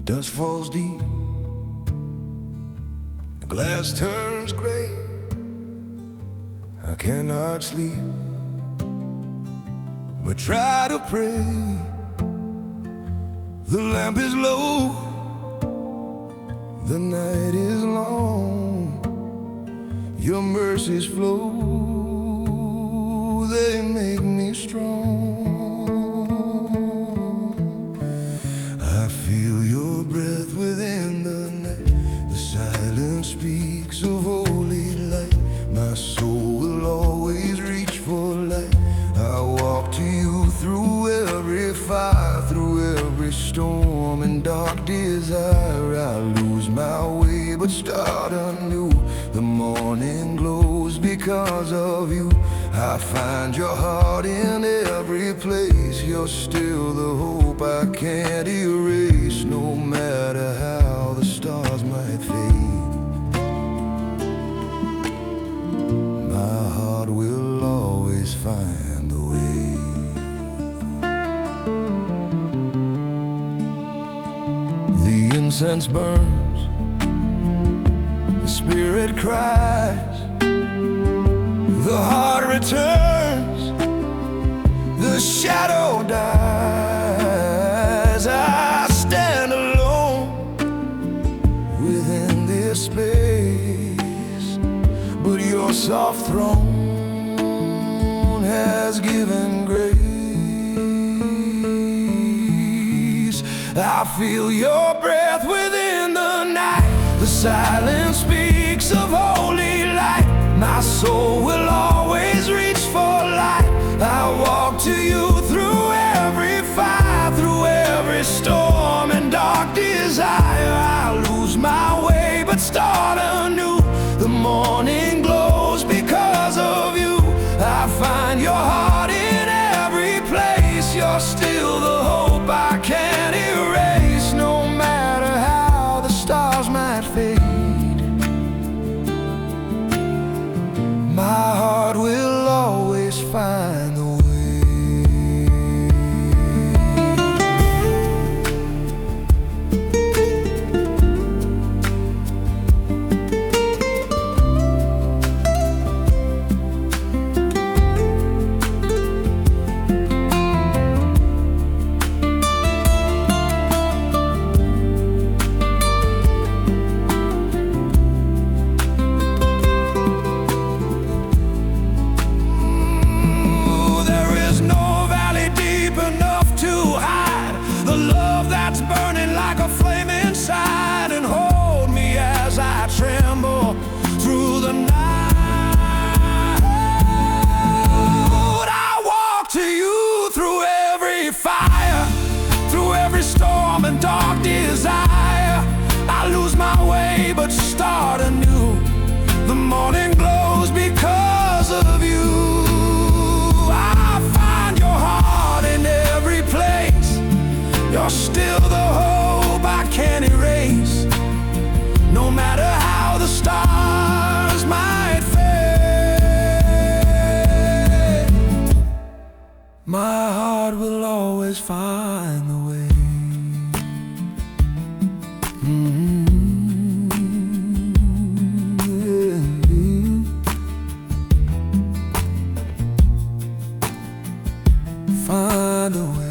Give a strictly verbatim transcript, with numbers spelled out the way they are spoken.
Dust falls deep, the glass turns gray. I cannot sleep, but try to pray. The lamp is low, the night is long. Your mercies flow, they make me strong. I feel your breath within the night. The silence speaks of holy light. My soul will always reach for light. I walk to you through every fire, through every storm and dark desire. I lose my way but start anew. The morning glows because of you. I find your heart in every place. You're still the hope I can't erase, no matter how the stars might fade. My heart will always find the way. The incense burns, the spirit cries, the heart returns, the shadow dies. I stand alone within this space, but your soft throne has given grace. I feel your breath within the night. The silence speaks of holy light. My soul will always reach for light. I walk to you through every fire, through every storm and dark desire. I lose my way but start anew. The morning glows because of you. I find your heart in every place. You're still the hope I can't erase, no matter how the stars might fade. My heart will always find the way. Burning like a flame inside, and hold me as I tremble through the night. I walk to you through every fire, through every storm and dark desire. I lose my way but start anew. The morning glows because of you. I find your heart in every place. You're still the hope I can't erase, no matter how the stars might fade. My heart will always find the way. Mm-hmm. Yeah. Find a way.